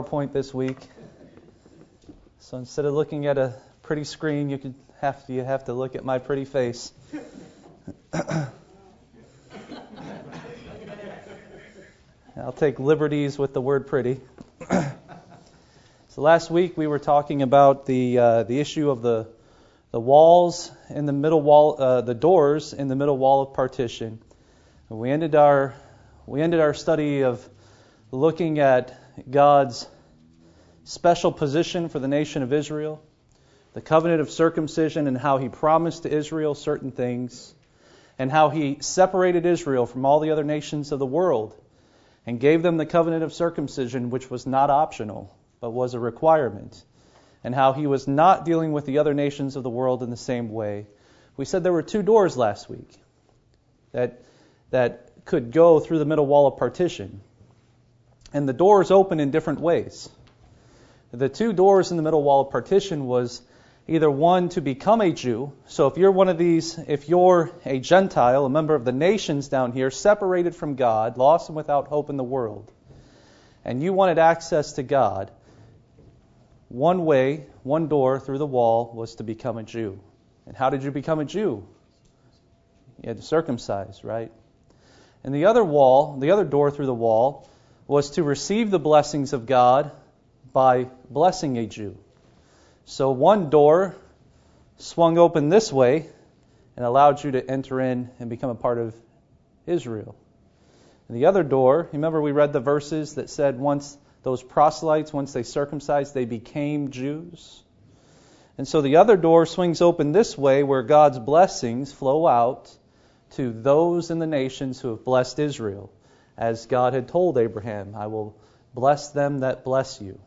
PowerPoint this week. So instead of looking at a pretty screen, you have to look at my pretty face. I'll take liberties with the word pretty. So last week we were talking about the issue of the walls in the middle wall, the doors in the middle wall of partition. And we ended our study of looking at God's special position for the nation of Israel, the covenant of circumcision, and how He promised to Israel certain things, and how He separated Israel from all the other nations of the world and gave them the covenant of circumcision, which was not optional, but was a requirement, and how He was not dealing with the other nations of the world in the same way. We said there were two doors last week that could go through the middle wall of partition. And the doors open in different ways. The two doors in the middle wall of partition was either one to become a Jew. So if you're one of these, if you're a Gentile, a member of the nations down here, separated from God, lost and without hope in the world, and you wanted access to God, one way, one door through the wall was to become a Jew. And how did you become a Jew? You had to circumcise, right? And the other wall, the other door through the wall, was to receive the blessings of God by blessing a Jew. So one door swung open this way and allowed you to enter in and become a part of Israel. And the other door, remember we read the verses that said once those proselytes, once they circumcised, they became Jews. And so the other door swings open this way where God's blessings flow out to those in the nations who have blessed Israel. As God had told Abraham, I will bless them that bless you.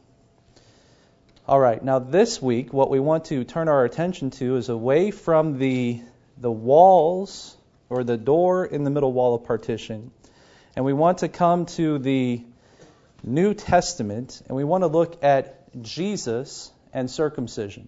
All right, now this week, what we want to turn our attention to is away from the walls or the door in the middle wall of partition. And we want to come to the New Testament, and we want to look at Jesus and circumcision.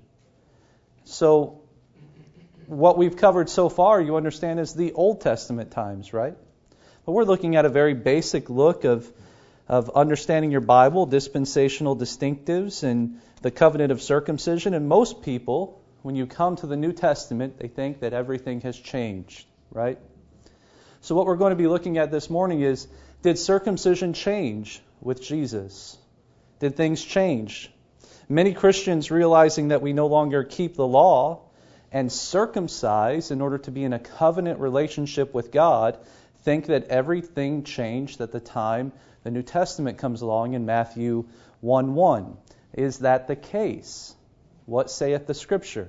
So what we've covered so far, you understand, is the Old Testament times, right? But we're looking at a very basic look of understanding your Bible, dispensational distinctives, and the covenant of circumcision. And most people, when you come to the New Testament, they think that everything has changed, right? So what we're going to be looking at this morning is, did circumcision change with Jesus? Did things change? Many Christians, realizing that we no longer keep the law and circumcise in order to be in a covenant relationship with God, think that everything changed at the time the New Testament comes along in Matthew 1:1. Is that the case? What saith the Scripture?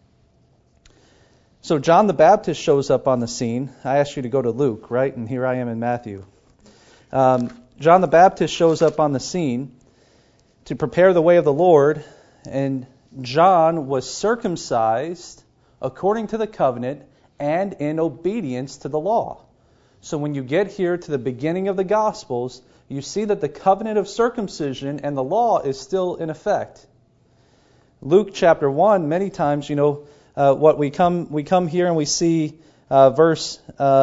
So John the Baptist shows up on the scene. I asked you to go to Luke, right? And here I am in Matthew. John the Baptist shows up on the scene to prepare the way of the Lord, and John was circumcised according to the covenant and in obedience to the law. So when you get here to the beginning of the Gospels, you see that the covenant of circumcision and the law is still in effect. Luke chapter 1, many times, what we come here and we see verse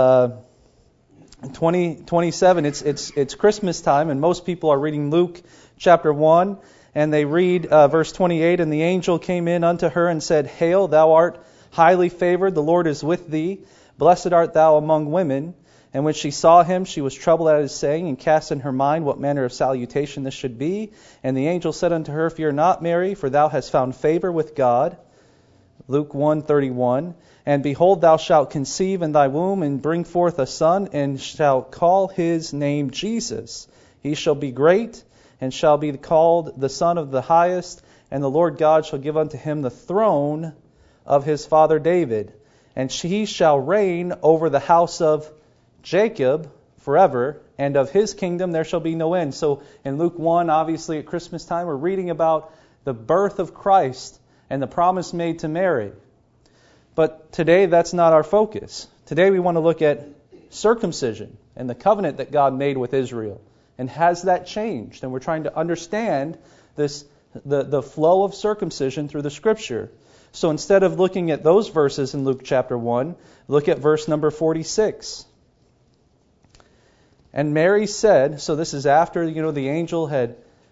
27. It's Christmas time, and most people are reading Luke chapter 1, and they read verse 28, and the angel came in unto her and said, Hail, thou art highly favored, the Lord is with thee. Blessed art thou among women. And when she saw him, she was troubled at his saying, and cast in her mind what manner of salutation this should be. And the angel said unto her, Fear not, Mary, for thou hast found favor with God. Luke 1:31. And behold, thou shalt conceive in thy womb, and bring forth a son, and shalt call his name Jesus. He shall be great, and shall be called the Son of the Highest. And the Lord God shall give unto him the throne of his father David. And he shall reign over the house of Jacob forever, and of his kingdom there shall be no end. So in Luke 1, obviously at Christmas time, we're reading about the birth of Christ and the promise made to Mary. But today that's not our focus. Today we want to look at circumcision and the covenant that God made with Israel. And has that changed? And we're trying to understand the flow of circumcision through the Scripture. So instead of looking at those verses in Luke chapter 1, look at verse number 46. And Mary said, so this is after, the angel had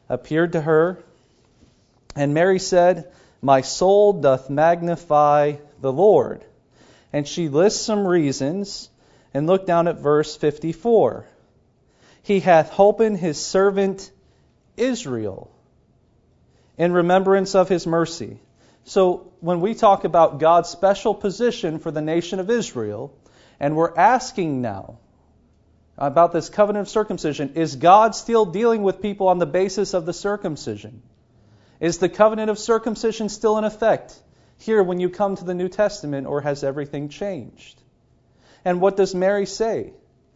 appeared to her. And Mary said, "My soul doth magnify the Lord." And she lists some reasons, and look down at verse 54. "He hath holpen his servant Israel in remembrance of his mercy." So when we talk about God's special position for the nation of Israel, and we're asking now about this covenant of circumcision, is God still dealing with people on the basis of the circumcision? Is the covenant of circumcision still in effect here when you come to the New Testament, or has everything changed? And what does Mary say?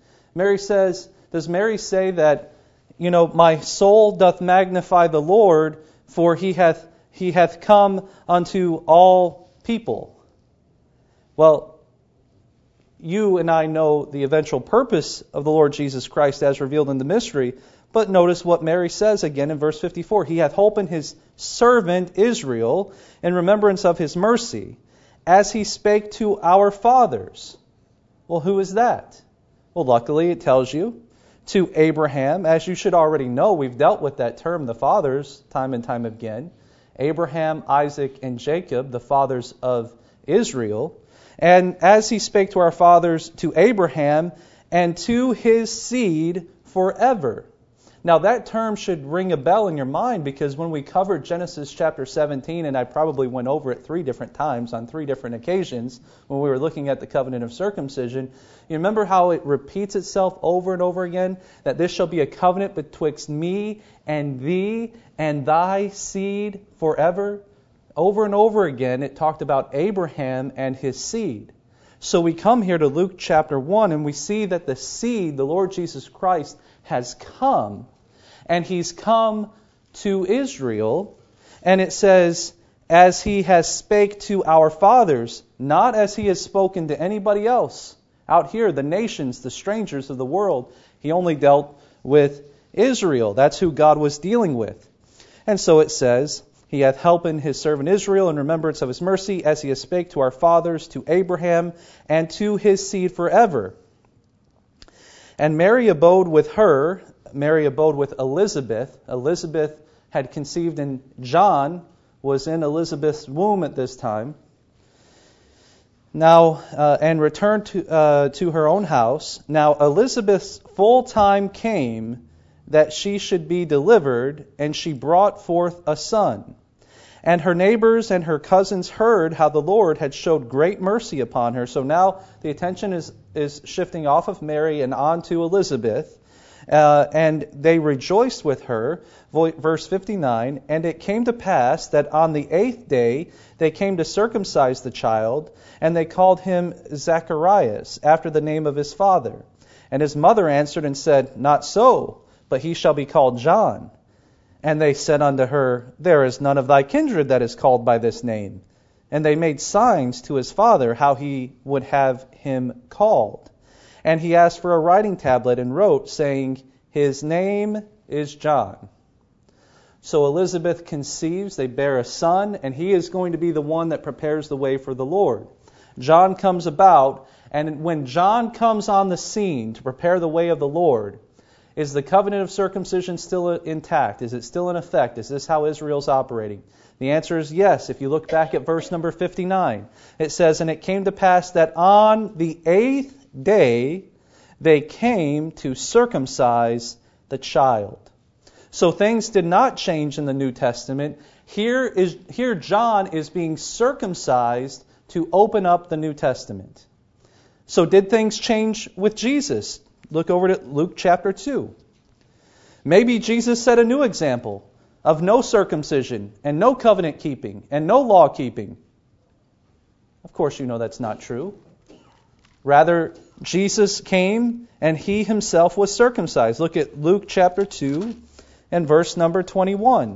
Does Mary say that, my soul doth magnify the Lord, for he hath come unto all people? Well, you and I know the eventual purpose of the Lord Jesus Christ as revealed in the mystery, but notice what Mary says again in verse 54. "He hath holpen his servant Israel in remembrance of his mercy, as he spake to our fathers." Well, who is that? Well, luckily it tells you to Abraham. As you should already know, we've dealt with that term, the fathers, time and time again. Abraham, Isaac, and Jacob, the fathers of Israel. And as he spake to our fathers, to Abraham, and to his seed forever. Now that term should ring a bell in your mind, because when we covered Genesis chapter 17, and I probably went over it 3 different times on 3 different occasions when we were looking at the covenant of circumcision, you remember how it repeats itself over and over again? That this shall be a covenant betwixt me and thee and thy seed forever. Over and over again it talked about Abraham and his seed. So we come here to Luke chapter 1 and we see that the seed, the Lord Jesus Christ, has come, and he's come to Israel, and it says, as he has spake to our fathers, not as he has spoken to anybody else. Out here, the nations, the strangers of the world, he only dealt with Israel. That's who God was dealing with. And so it says, he hath helpen his servant Israel in remembrance of his mercy, as he has spake to our fathers, to Abraham, and to his seed forever. And Mary abode with her. Mary abode with Elizabeth. Elizabeth had conceived, and John was in Elizabeth's womb at this time. Now, and returned to her own house. Now Elizabeth's full time came that she should be delivered, and she brought forth a son. And her neighbors and her cousins heard how the Lord had showed great mercy upon her. So now the attention is shifting off of Mary and on to Elizabeth. And they rejoiced with her. Verse 59, and it came to pass that on the 8th day they came to circumcise the child, and they called him Zacharias, after the name of his father. And his mother answered and said, Not so, but he shall be called John. And they said unto her, There is none of thy kindred that is called by this name. And they made signs to his father how he would have him called. And he asked for a writing tablet and wrote, saying, His name is John. So Elizabeth conceives, they bear a son, and he is going to be the one that prepares the way for the Lord. John comes about, and when John comes on the scene to prepare the way of the Lord, is the covenant of circumcision still intact? Is it still in effect? Is this how Israel's operating? The answer is yes. If you look back at verse number 59, it says, And it came to pass that on the 8th day they came to circumcise the child. So things did not change in the New Testament. Here John is being circumcised to open up the New Testament. So did things change with Jesus? Look over to Luke chapter 2. Maybe Jesus set a new example of no circumcision and no covenant keeping and no law keeping. Of course you know that's not true. Rather, Jesus came and he himself was circumcised. Look at Luke chapter 2 and verse number 21.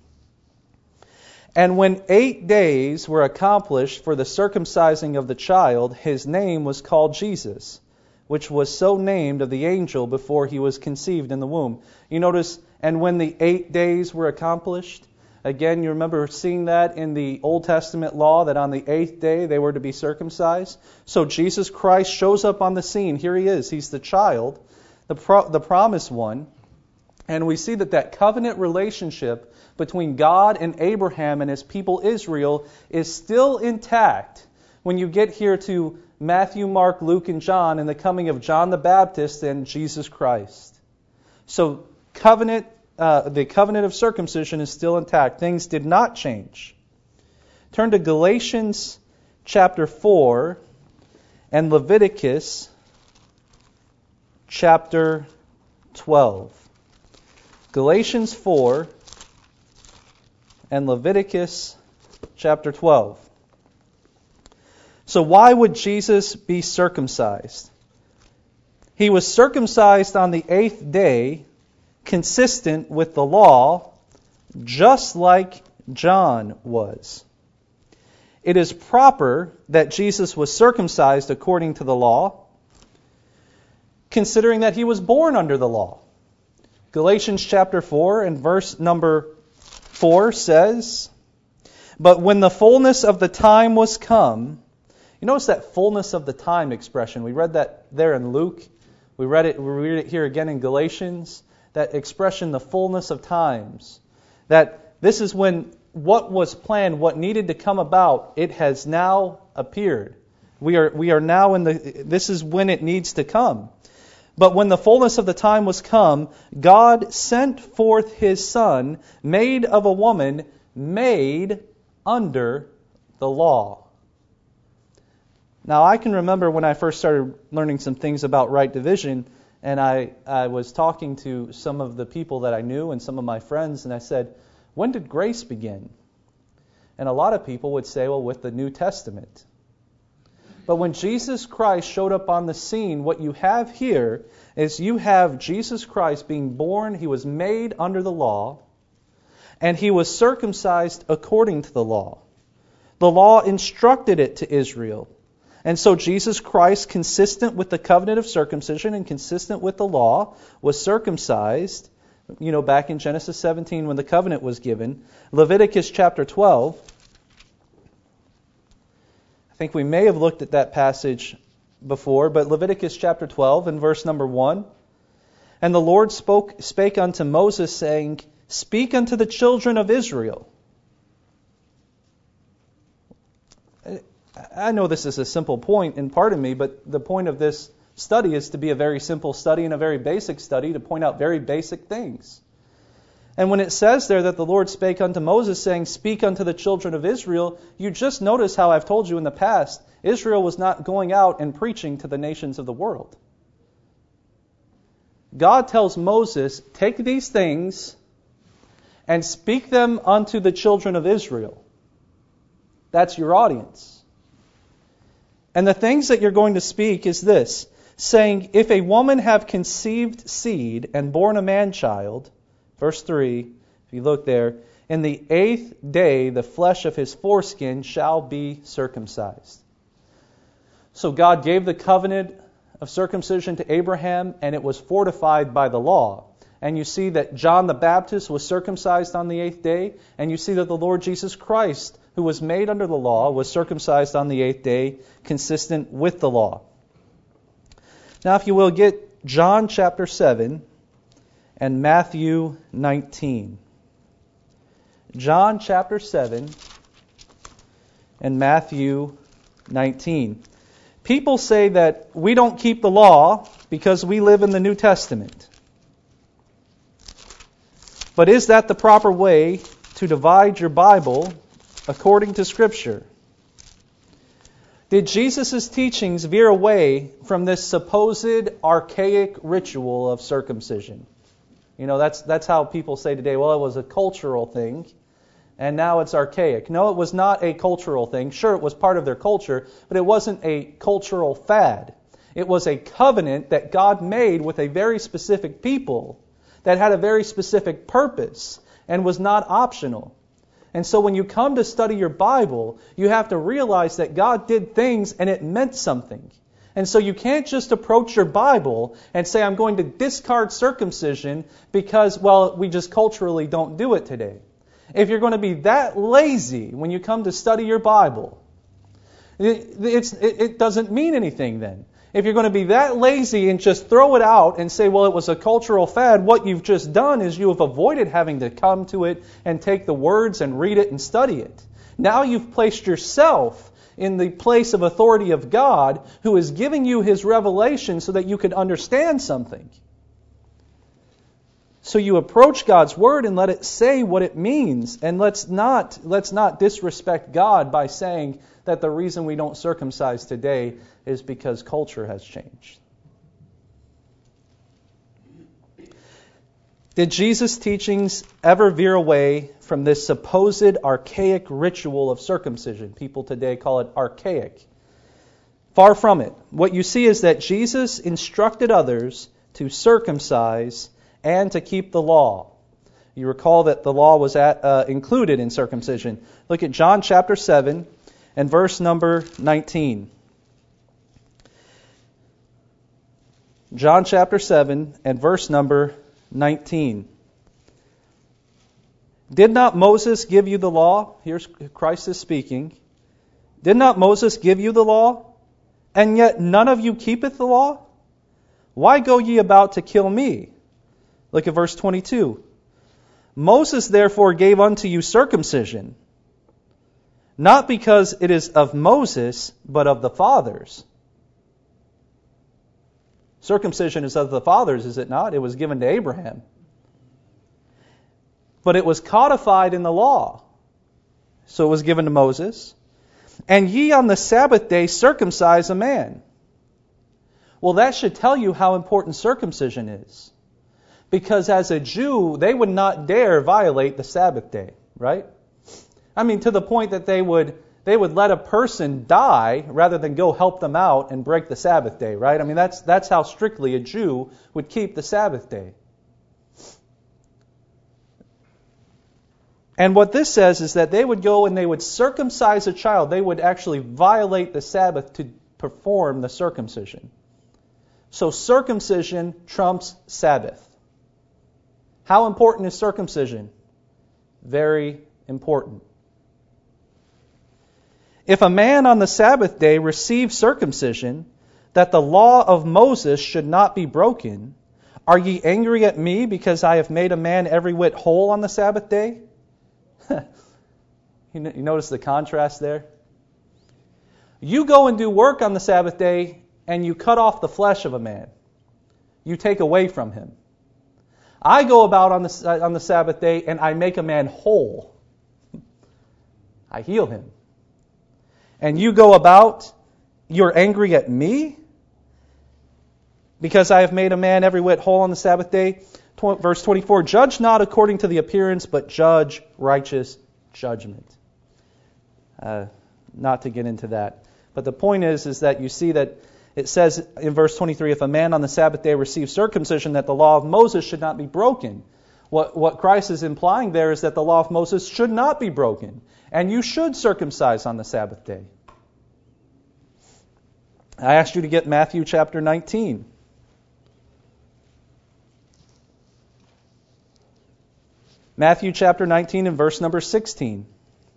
And when 8 days were accomplished for the circumcising of the child, his name was called Jesus, which was so named of the angel before he was conceived in the womb. You notice, and when the 8 days were accomplished, again, you remember seeing that in the Old Testament law, that on the 8th day they were to be circumcised. So Jesus Christ shows up on the scene. Here he is. He's the child, the promised one. And we see that that covenant relationship between God and Abraham and his people Israel is still intact when you get here to Matthew, Mark, Luke, and John and the coming of John the Baptist and Jesus Christ. So the covenant of circumcision is still intact. Things did not change. Turn to Galatians chapter 4 and Leviticus chapter 12. Galatians 4 and Leviticus chapter 12. So why would Jesus be circumcised? He was circumcised on the 8th day, consistent with the law, just like John was. It is proper that Jesus was circumcised according to the law, considering that he was born under the law. Galatians chapter 4 and verse number 4 says, "But when the fullness of the time was come," you notice that fullness of the time expression. We read that there in Luke. We read it here again in Galatians. That expression, the fullness of times. That this is when what was planned, what needed to come about, it has now appeared. We are now this is when it needs to come. "But when the fullness of the time was come, God sent forth His Son, made of a woman, made under the law." Now, I can remember when I first started learning some things about right division, and I was talking to some of the people that I knew and some of my friends, and I said, when did grace begin? And a lot of people would say, well, with the New Testament. But when Jesus Christ showed up on the scene, what you have here is you have Jesus Christ being born. He was made under the law, and He was circumcised according to the law. The law instructed it to Israel. And so Jesus Christ, consistent with the covenant of circumcision and consistent with the law, was circumcised, back in Genesis 17 when the covenant was given. Leviticus chapter 12. I think we may have looked at that passage before, but Leviticus chapter 12 and verse number 1. "And the Lord spake unto Moses, saying, Speak unto the children of Israel." I know this is a simple point, and pardon me, but the point of this study is to be a very simple study and a very basic study to point out very basic things. And when it says there that the Lord spake unto Moses, saying, Speak unto the children of Israel, you just notice how I've told you in the past, Israel was not going out and preaching to the nations of the world. God tells Moses, take these things and speak them unto the children of Israel. That's your audience. And the things that you're going to speak is this, saying, If a woman have conceived seed and born a man-child, verse 3, if you look there, in the 8th day the flesh of his foreskin shall be circumcised. So God gave the covenant of circumcision to Abraham, and it was fortified by the law. And you see that John the Baptist was circumcised on the 8th day, and you see that the Lord Jesus Christ, who was made under the law, was circumcised on the 8th day, consistent with the law. Now, if you will, get John chapter 7 and Matthew 19. John chapter 7 and Matthew 19. People say that we don't keep the law because we live in the New Testament. But is that the proper way to divide your Bible according to Scripture? Did Jesus' teachings veer away from this supposed archaic ritual of circumcision? That's how people say today, well, it was a cultural thing, and now it's archaic. No, it was not a cultural thing. Sure, it was part of their culture, but it wasn't a cultural fad. It was a covenant that God made with a very specific people that had a very specific purpose and was not optional. And so when you come to study your Bible, you have to realize that God did things and it meant something. And so you can't just approach your Bible and say, I'm going to discard circumcision because, we just culturally don't do it today. If you're going to be that lazy when you come to study your Bible, it doesn't mean anything then. if you're going to be that lazy and just throw it out and say, well, it was a cultural fad, what you've just done is you have avoided having to come to it and take the words and read it and study it. Now you've placed yourself in the place of authority of God, who is giving you His revelation so that you can understand something. So you approach God's Word and let it say what it means. And let's not disrespect God by saying that the reason we don't circumcise today is because culture has changed. Did Jesus' teachings ever veer away from this supposed archaic ritual of circumcision? People today call it archaic. Far from it. What you see is that Jesus instructed others to circumcise and to keep the law. You recall that the law was included in circumcision. Look at John chapter 7 and verse number 19. John chapter 7 and verse number 19. Did not Moses give you the law? Here's Christ is speaking. Did not Moses give you the law? And yet none of you keepeth the law? Why go ye about to kill me? Look at verse 22. Moses therefore gave unto you circumcision, not because it is of Moses, but of the fathers. Circumcision is of the fathers, is it not? It was given to Abraham. But it was codified in the law. So it was given to Moses. And ye on the Sabbath day circumcise a man. Well, that should tell you how important circumcision is. Because as a Jew, they would not dare violate the Sabbath day, right? I mean, to the point that they would let a person die rather than go help them out and break the Sabbath day, right? I mean, that's how strictly a Jew would keep the Sabbath day. And what this says is that they would go and they would circumcise a child. They would actually violate the Sabbath to perform the circumcision. So circumcision trumps Sabbath. How important is circumcision? Very important. If a man on the Sabbath day receives circumcision, that the law of Moses should not be broken, are ye angry at me because I have made a man every whit whole on the Sabbath day? You notice the contrast there? You go and do work on the Sabbath day and you cut off the flesh of a man. You take away from him. I go about on the Sabbath day and I make a man whole. I heal him. And you go about, you're angry at me because I have made a man every whit whole on the Sabbath day. Verse 24, judge not according to the appearance, but judge righteous judgment. Not to get into that. But the point is that you see that it says in verse 23, if a man on the Sabbath day receives circumcision, that the law of Moses should not be broken. What Christ is implying there is that the law of Moses should not be broken. And you should circumcise on the Sabbath day. I asked you to get Matthew chapter 19. Matthew chapter 19 and verse number 16.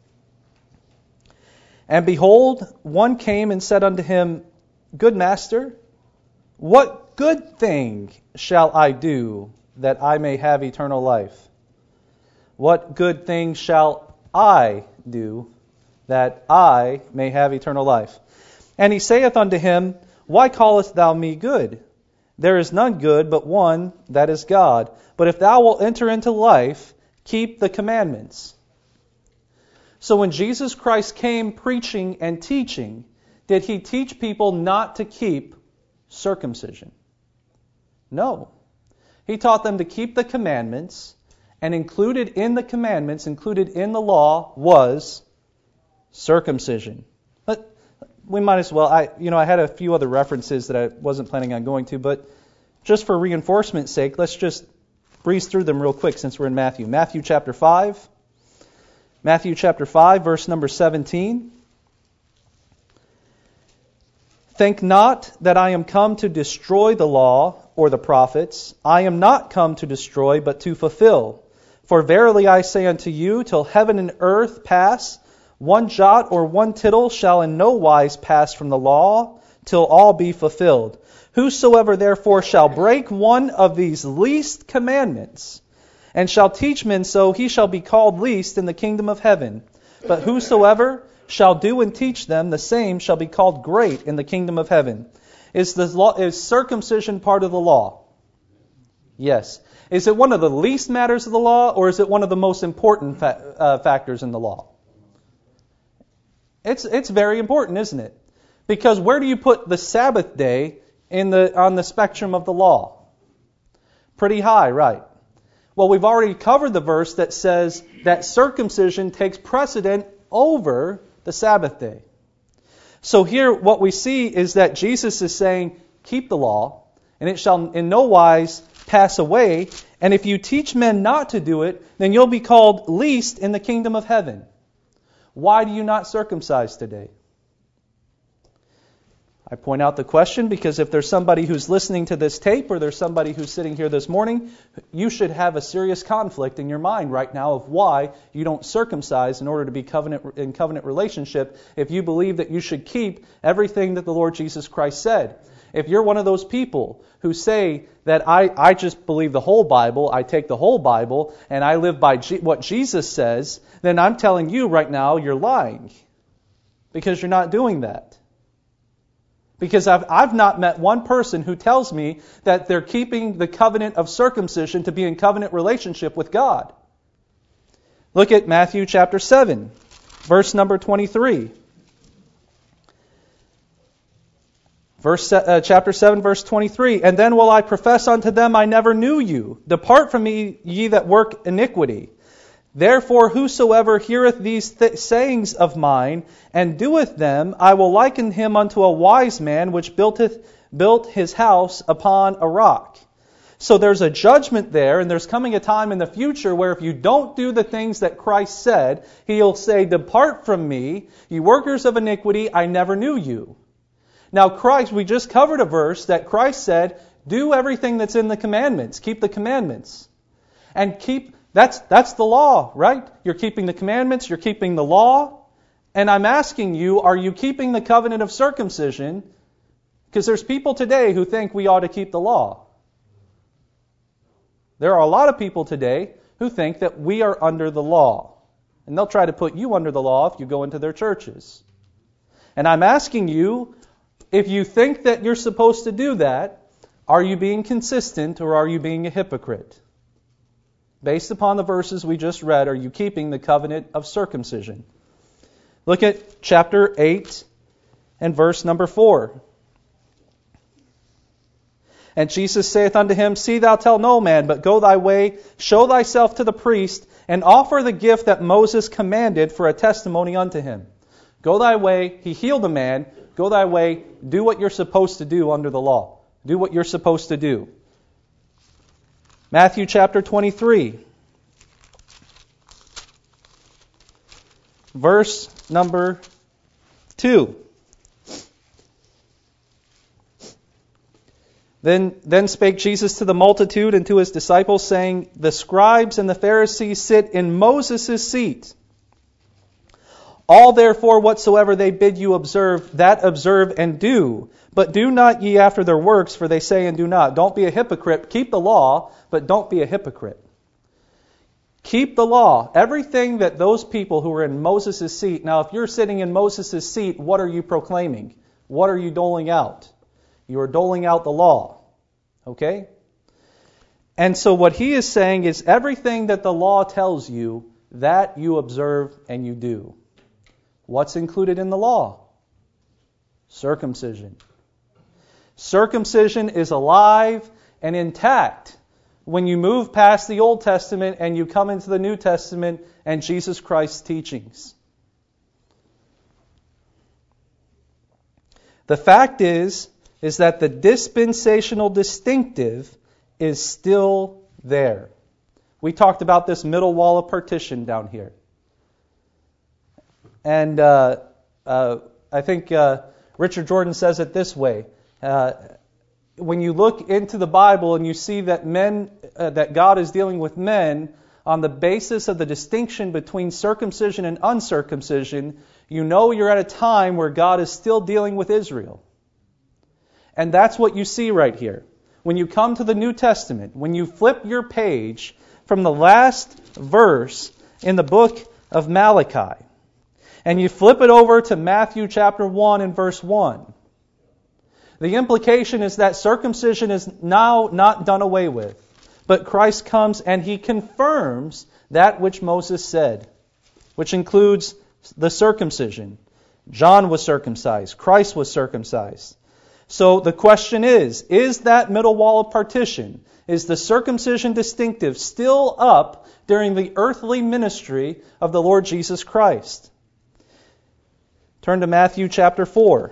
And behold, one came and said unto him, Good master, what good thing shall I do that I may have eternal life? What good thing shall I do that I may have eternal life? And he saith unto him, Why callest thou me good? There is none good but one, that is God. But if thou wilt enter into life, keep the commandments. So when Jesus Christ came preaching and teaching, did he teach people not to keep circumcision? No. He taught them to keep the commandments, and included in the commandments, included in the law, was circumcision. But we might as well, I had a few other references that I wasn't planning on going to, but just for reinforcement's sake, let's just breeze through them real quick since we're in Matthew. Matthew chapter 5. Matthew chapter 5, verse number 17. Think not that I am come to destroy the law or the prophets. I am not come to destroy, but to fulfill. For verily I say unto you, till heaven and earth pass, one jot or one tittle shall in no wise pass from the law, till all be fulfilled. Whosoever therefore shall break one of these least commandments, and shall teach men so, he shall be called least in the kingdom of heaven. But whosoever shall do and teach them, the same shall be called great in the kingdom of heaven. Is circumcision part of the law? Yes. Is it one of the least matters of the law, or is it one of the most important factors in the law? It's very important, isn't it? Because where do you put the Sabbath day on the spectrum of the law? Pretty high, right? Well, we've already covered the verse that says that circumcision takes precedent over the Sabbath day. So here what we see is that Jesus is saying, keep the law, and it shall in no wise pass away. And if you teach men not to do it, then you'll be called least in the kingdom of heaven. Why do you not circumcise today? I point out the question because if there's somebody who's listening to this tape or there's somebody who's sitting here this morning, you should have a serious conflict in your mind right now of why you don't circumcise in order to be in covenant relationship if you believe that you should keep everything that the Lord Jesus Christ said. If you're one of those people who say that I just believe the whole Bible, I take the whole Bible, and I live by what Jesus says, then I'm telling you right now you're lying because you're not doing that. Because I've not met one person who tells me that they're keeping the covenant of circumcision to be in covenant relationship with God. Look at Matthew chapter 7, verse number 23. Chapter 7, verse 23. And then will I profess unto them, I never knew you. Depart from me, ye that work iniquity. Therefore, whosoever heareth these sayings of mine, and doeth them, I will liken him unto a wise man which built his house upon a rock. So there's a judgment there, and there's coming a time in the future where if you don't do the things that Christ said, He'll say, depart from me, ye workers of iniquity, I never knew you. Now Christ, we just covered a verse that Christ said, do everything that's in the commandments, keep the commandments. And that's the law, right? You're keeping the commandments, you're keeping the law. And I'm asking you, are you keeping the covenant of circumcision? Because there's people today who think we ought to keep the law. There are a lot of people today who think that we are under the law. And they'll try to put you under the law if you go into their churches. And I'm asking you, if you think that you're supposed to do that, are you being consistent or are you being a hypocrite? Based upon the verses we just read, are you keeping the covenant of circumcision? Look at chapter 8 and verse number 4. And Jesus saith unto him, see thou tell no man, but go thy way, show thyself to the priest, and offer the gift that Moses commanded for a testimony unto him. Go thy way, he healed the man, go thy way, do what you're supposed to do under the law. Do what you're supposed to do. Matthew chapter 23, verse number 2. Then spake Jesus to the multitude and to his disciples, saying, the scribes and the Pharisees sit in Moses' seat. All therefore whatsoever they bid you observe, that observe and do. But do not ye after their works, for they say and do not. Don't be a hypocrite. Keep the law, but don't be a hypocrite. Keep the law. Everything that those people who were in Moses' seat. Now, if you're sitting in Moses' seat, what are you proclaiming? What are you doling out? You are doling out the law. Okay? And so what he is saying is everything that the law tells you, that you observe and you do. What's included in the law? Circumcision. Circumcision is alive and intact when you move past the Old Testament and you come into the New Testament and Jesus Christ's teachings. The fact is that the dispensational distinctive is still there. We talked about this middle wall of partition down here. And I think Richard Jordan says it this way. When you look into the Bible and you see that that God is dealing with men on the basis of the distinction between circumcision and uncircumcision, you know you're at a time where God is still dealing with Israel. And that's what you see right here. When you come to the New Testament, when you flip your page from the last verse in the book of Malachi, and you flip it over to Matthew chapter 1 and verse 1, the implication is that circumcision is now not done away with, but Christ comes and He confirms that which Moses said, which includes the circumcision. John was circumcised. Christ was circumcised. So the question is that middle wall of partition, is the circumcision distinctive still up during the earthly ministry of the Lord Jesus Christ? Turn to Matthew chapter 4.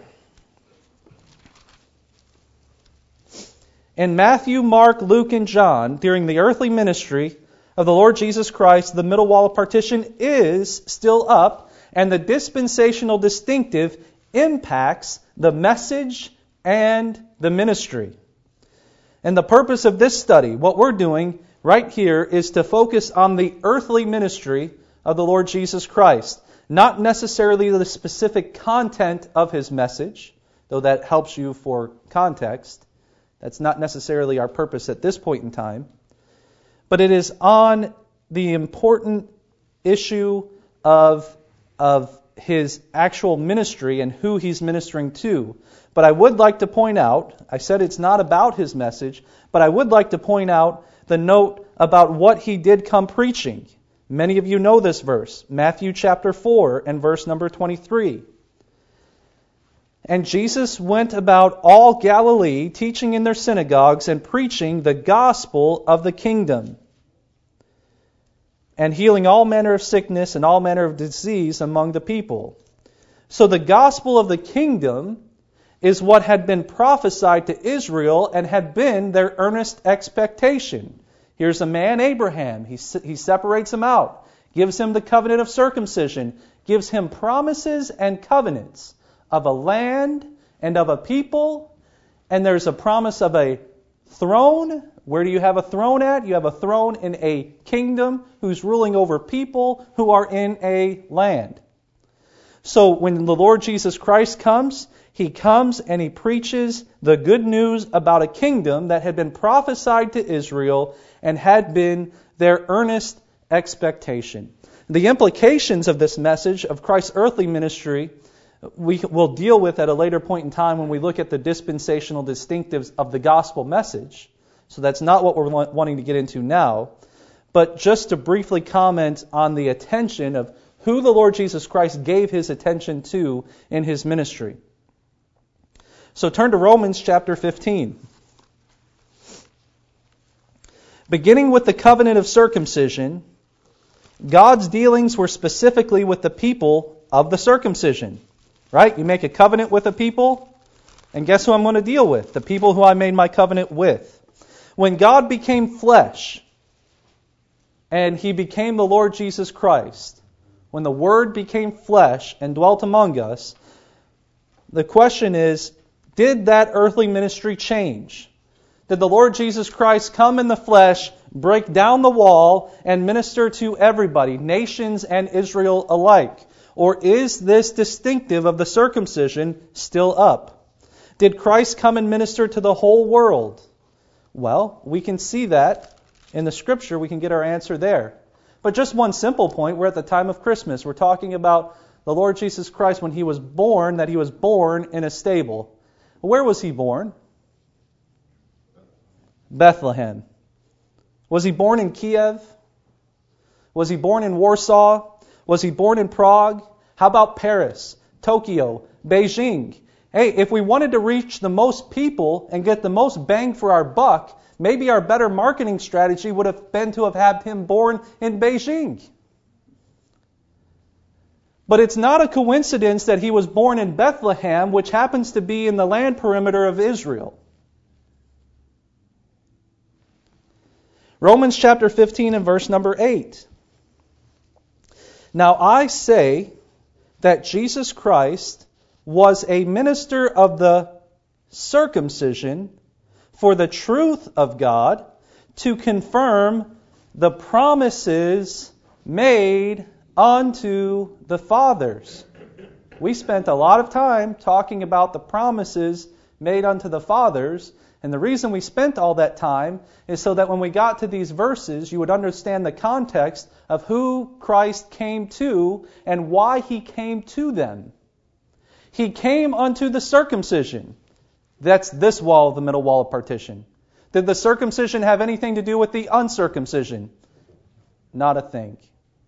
In Matthew, Mark, Luke, and John, during the earthly ministry of the Lord Jesus Christ, the middle wall of partition is still up, and the dispensational distinctive impacts the message and the ministry. And the purpose of this study, what we're doing right here, is to focus on the earthly ministry of the Lord Jesus Christ, not necessarily the specific content of His message, though that helps you for context. That's not necessarily our purpose at this point in time. But it is on the important issue of His actual ministry and who He's ministering to. But I would like to point out, I said it's not about His message, but I would like to point out the note about what He did come preaching. Many of you know this verse, Matthew chapter 4 and verse number 23. And Jesus went about all Galilee, teaching in their synagogues and preaching the gospel of the kingdom, and healing all manner of sickness and all manner of disease among the people. So the gospel of the kingdom is what had been prophesied to Israel and had been their earnest expectation. Here's a man, Abraham. He separates him out, gives him the covenant of circumcision, gives him promises and covenants of a land and of a people, and there's a promise of a throne. Where do you have a throne at? You have a throne in a kingdom who's ruling over people who are in a land. So when the Lord Jesus Christ comes, He comes and He preaches the good news about a kingdom that had been prophesied to Israel and had been their earnest expectation. The implications of this message of Christ's earthly ministry we will deal with at a later point in time when we look at the dispensational distinctives of the gospel message. So that's not what we're wanting to get into now. But just to briefly comment on the attention of who the Lord Jesus Christ gave His attention to in His ministry. So turn to Romans chapter 15. Beginning with the covenant of circumcision, God's dealings were specifically with the people of the circumcision. Right? You make a covenant with a people, and guess who I'm going to deal with? The people who I made my covenant with. When God became flesh, and He became the Lord Jesus Christ, when the Word became flesh and dwelt among us, the question is, did that earthly ministry change? Did the Lord Jesus Christ come in the flesh, break down the wall, and minister to everybody, nations and Israel alike? Or is this distinctive of the circumcision still up? Did Christ come and minister to the whole world? Well, we can see that in the Scripture. We can get our answer there. But just one simple point. We're at the time of Christmas. We're talking about the Lord Jesus Christ when He was born, that He was born in a stable. Where was He born? Bethlehem. Was He born in Kiev? Was He born in Warsaw? Was He born in Prague? How about Paris, Tokyo, Beijing? Hey, if we wanted to reach the most people and get the most bang for our buck, maybe our better marketing strategy would have been to have had Him born in Beijing. But it's not a coincidence that He was born in Bethlehem, which happens to be in the land perimeter of Israel. Romans chapter 15 and verse number 8. Now I say that Jesus Christ was a minister of the circumcision for the truth of God, to confirm the promises made unto the fathers. We spent a lot of time talking about the promises made unto the fathers. And the reason we spent all that time is so that when we got to these verses, you would understand the context of who Christ came to and why He came to them. He came unto the circumcision. That's this wall, the middle wall of partition. Did the circumcision have anything to do with the uncircumcision? Not a thing.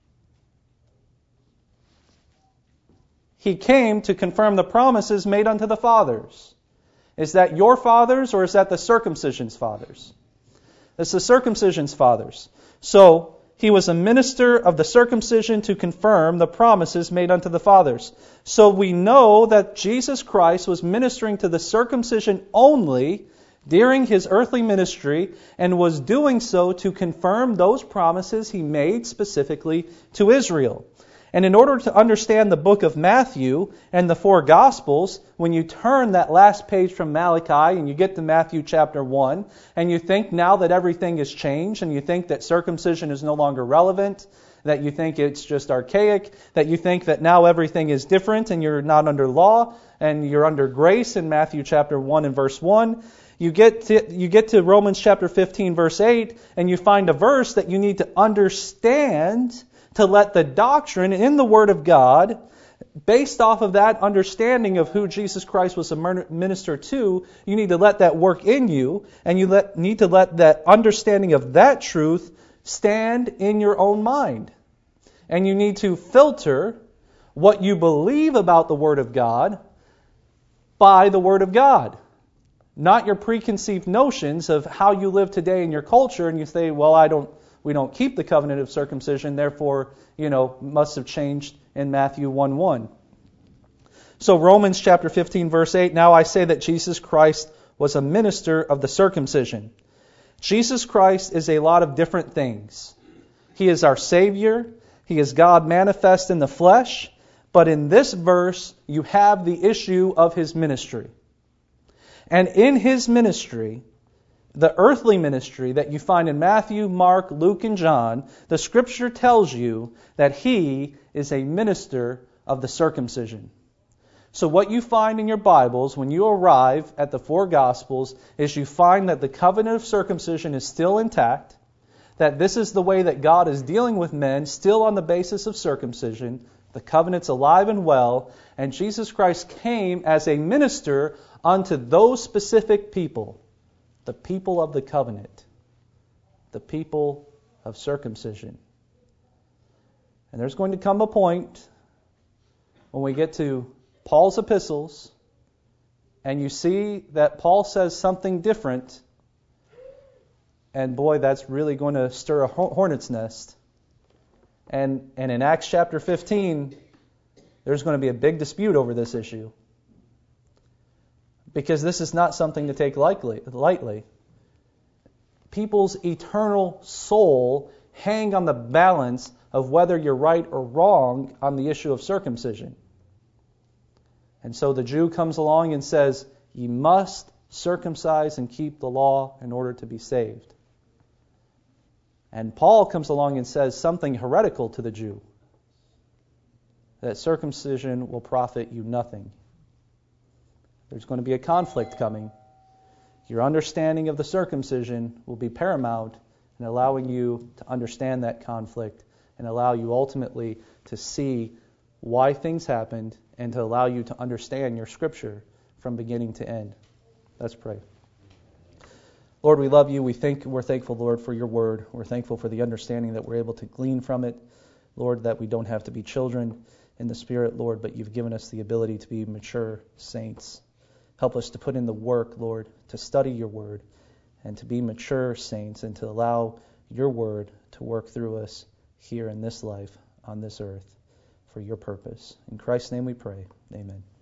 He came to confirm the promises made unto the fathers. Is that your fathers or is that the circumcision's fathers? It's the circumcision's fathers. So, He was a minister of the circumcision to confirm the promises made unto the fathers. So we know that Jesus Christ was ministering to the circumcision only during His earthly ministry and was doing so to confirm those promises He made specifically to Israel. And in order to understand the book of Matthew and the four Gospels, when you turn that last page from Malachi and you get to Matthew chapter 1, and you think now that everything has changed, and you think that circumcision is no longer relevant, that you think it's just archaic, that you think that now everything is different and you're not under law and you're under grace in Matthew chapter 1 and verse 1, you get to Romans chapter 15 verse 8, and you find a verse that you need to understand to let the doctrine in the Word of God, based off of that understanding of who Jesus Christ was a minister to, you need to let that work in you, and you need to let that understanding of that truth stand in your own mind. And you need to filter what you believe about the Word of God by the Word of God. Not your preconceived notions of how you live today in your culture, and you say, well, we don't keep the covenant of circumcision, therefore, must have changed in Matthew 1:1. So Romans chapter 15 verse 8, now I say that Jesus Christ was a minister of the circumcision. Jesus Christ is a lot of different things. He is our Savior. He is God manifest in the flesh. But in this verse, you have the issue of His ministry. And in His ministry, the earthly ministry that you find in Matthew, Mark, Luke, and John, the Scripture tells you that He is a minister of the circumcision. So what you find in your Bibles when you arrive at the four Gospels is you find that the covenant of circumcision is still intact, that this is the way that God is dealing with men, still on the basis of circumcision. The covenant's alive and well, and Jesus Christ came as a minister unto those specific people. The people of the covenant, the people of circumcision. And there's going to come a point when we get to Paul's epistles and you see that Paul says something different, and boy, that's really going to stir a hornet's nest. And in Acts chapter 15, there's going to be a big dispute over this issue. Because this is not something to take lightly. People's eternal soul hang on the balance of whether you're right or wrong on the issue of circumcision. And so the Jew comes along and says, "Ye must circumcise and keep the law in order to be saved." And Paul comes along and says something heretical to the Jew, that circumcision will profit you nothing. There's going to be a conflict coming. Your understanding of the circumcision will be paramount in allowing you to understand that conflict and allow you ultimately to see why things happened and to allow you to understand your Scripture from beginning to end. Let's pray. Lord, we love you. We're thankful, Lord, for your word. We're thankful for the understanding that we're able to glean from it. Lord, that we don't have to be children in the Spirit, Lord, but you've given us the ability to be mature saints. Help us to put in the work, Lord, to study your word and to be mature saints and to allow your word to work through us here in this life, on this earth, for your purpose. In Christ's name we pray. Amen.